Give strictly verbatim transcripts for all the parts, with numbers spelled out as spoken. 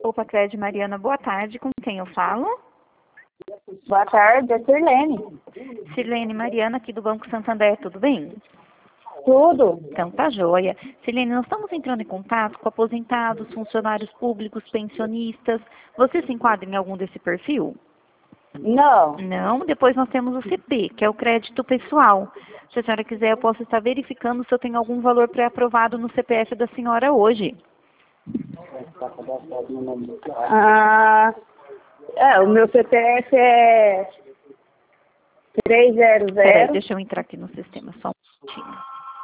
Opa, Cred Mariana, boa tarde. Com quem eu falo? Boa tarde, é Sirlene. Sirlene Mariana, aqui do Banco Santander, tudo bem? Tudo? Então tá joia. Sirlene, nós estamos entrando em contato com aposentados, funcionários públicos, pensionistas. Você se enquadra em algum desse perfil? Não. Não? Depois nós temos o C P, que é o crédito pessoal. Se a senhora quiser, eu posso estar verificando se eu tenho algum valor pré-aprovado no C P F da senhora hoje. Ah, é, o meu C P F é três zero zero. Peraí, deixa eu entrar aqui no sistema, só um minutinho.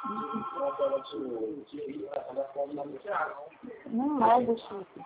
Não mais, deixa eu...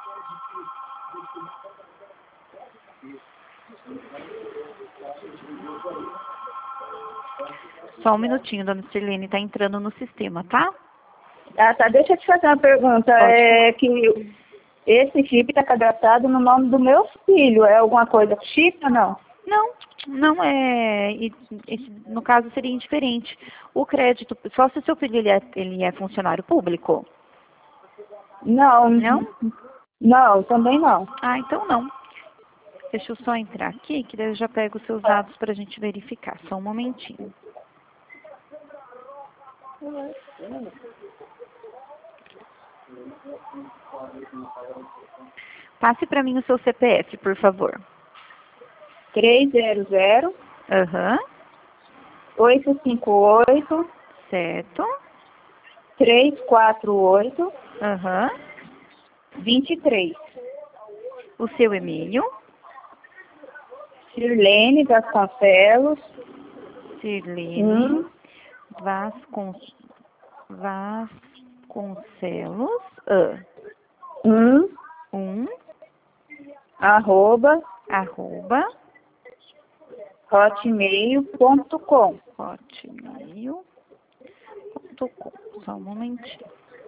Só um minutinho, dona Sirlene, está entrando no sistema, tá? Ah, tá, deixa eu te fazer uma pergunta. Pode. É que esse chip está cadastrado no nome do meu filho. É alguma coisa com chip ou não? Não, não é. e- esse, no caso seria indiferente. O crédito, só se o seu filho ele é, ele é funcionário público? Não. Não? Não, também não. Ah, então não. Deixa eu só entrar aqui, que daí eu já pego os seus dados para a gente verificar. Só um momentinho. Passe para mim o seu C P F, por favor. três zero zero, Aham, oito cinco oito, certo. três quatro oito, Aham. dois três. O seu e-mail, Sirlene Vasconcelos. Sirlene Um, Vascon, Vasconcelos, ah, um, um, arroba, arroba, hotmail ponto com. hotmail ponto com. Só um momentinho.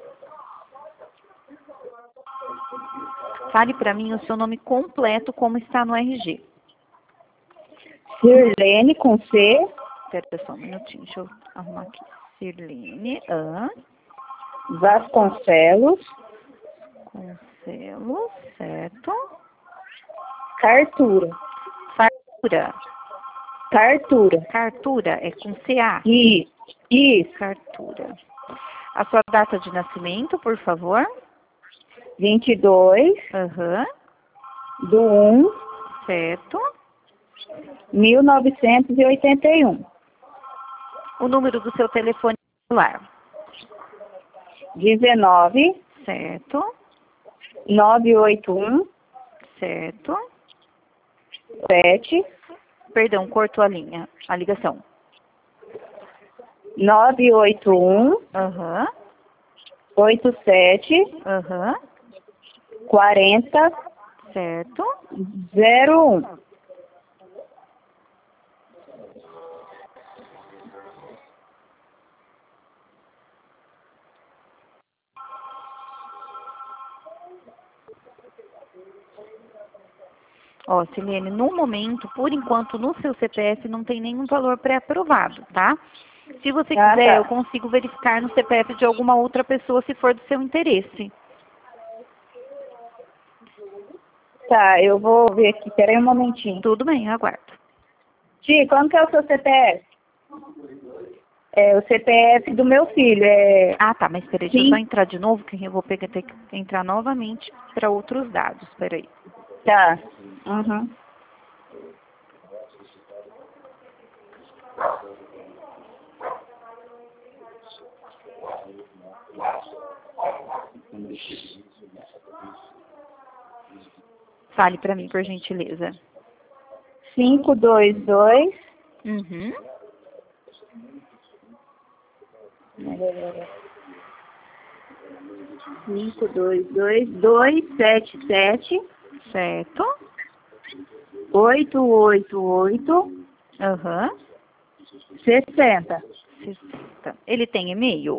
Fale para mim o seu nome completo, como está no R G. Sirlene com C, Espera só um minutinho, deixa eu arrumar aqui. Sirlene, ah, Vasconcelos, Concelos, certo. Cartura. Fartura. Cartura. Cartura é com C A. Isso, isso. Cartura. A sua data de nascimento, por favor. vinte e dois Aham, do um, certo. mil novecentos e oitenta e um. O número do seu telefone celular. dezenove, Certo, novecentos e oitenta e um, certo. sete, Perdão, cortou a linha, a ligação. novecentos e oitenta e um, Aham, oitenta e sete, aham, quarenta, certo. zero um. Ó, Silene, no momento, por enquanto, no seu C P F não tem nenhum valor pré-aprovado, tá? Se você Ah, quiser, tá. eu consigo verificar no C P F de alguma outra pessoa, se for do seu interesse. Tá, eu vou ver aqui. Peraí um momentinho. Tudo bem, eu aguardo. Tia, quando que é o seu C P F? É o C P F do meu filho. É... Ah, tá, mas peraí, deixa eu Sim. só entrar de novo, que eu vou pegar, ter que entrar novamente para outros dados. Peraí. Tá. Uhum. Fale para mim, por gentileza. cinco dois dois. Uhum. cinco dois dois, dois sete sete, Certo. oito oito oito, Aham. sessenta. sessenta. Ele tem e-mail?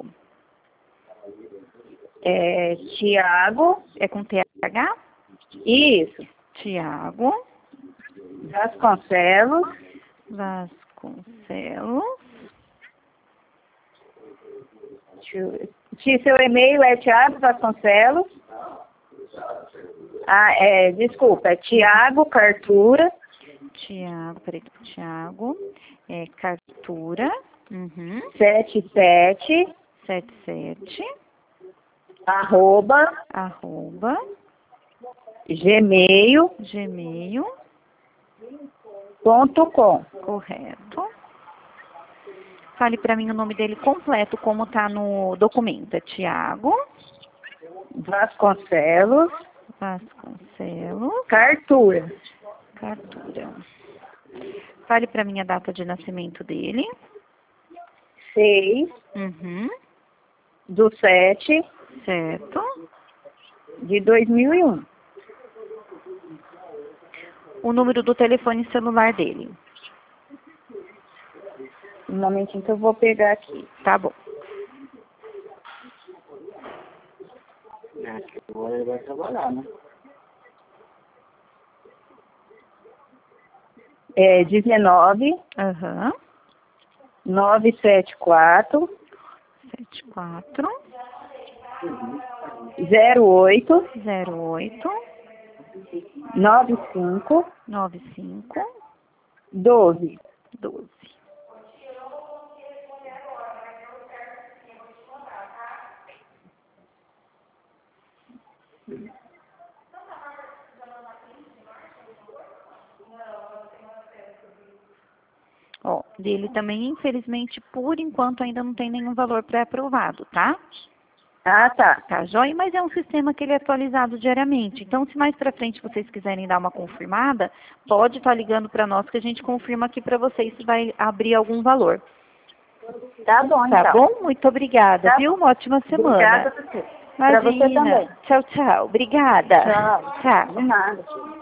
É Tiago. É com T H? Isso. Tiago Vasconcelos. Vasconcelos. Deixa eu ver. Tia, seu e-mail é Tiago Vasconcelos. Ah, é, desculpa, é Tiago Cartura. Tiago, peraí, Tiago, é, Cartura, uhum, sete sete, sete sete, arroba, arroba, gmail gmail, ponto com. correto. Fale para mim o nome dele completo, como está no documento. É Tiago Vasconcelos Vasconcelos Cartura. Cartura. Fale para mim a data de nascimento dele. seis Uhum, do sete certo. de dois mil e um. O número do telefone celular dele. Um momentinho que eu vou pegar aqui. Tá bom. Aqui agora ele vai trabalhar, né? É dezenove, Aham. novecentos e setenta e quatro, Sete quatro zero oito, zero oito noventa e cinco, nove cinco doze. doze. Ó, dele também, infelizmente, por enquanto ainda não tem nenhum valor pré-aprovado, tá? Ah, tá. Tá, joia? Mas é um sistema que ele é atualizado diariamente. Então, se mais pra frente vocês quiserem dar uma confirmada, pode estar ligando para nós que a gente confirma aqui para vocês se vai abrir algum valor. Tá bom, Tá então. bom? Muito obrigada, Tá viu? bom. Uma ótima semana. Obrigada pra você. Pra você Imagina. também. Tchau, tchau. Obrigada. Tchau. Tchau. De nada.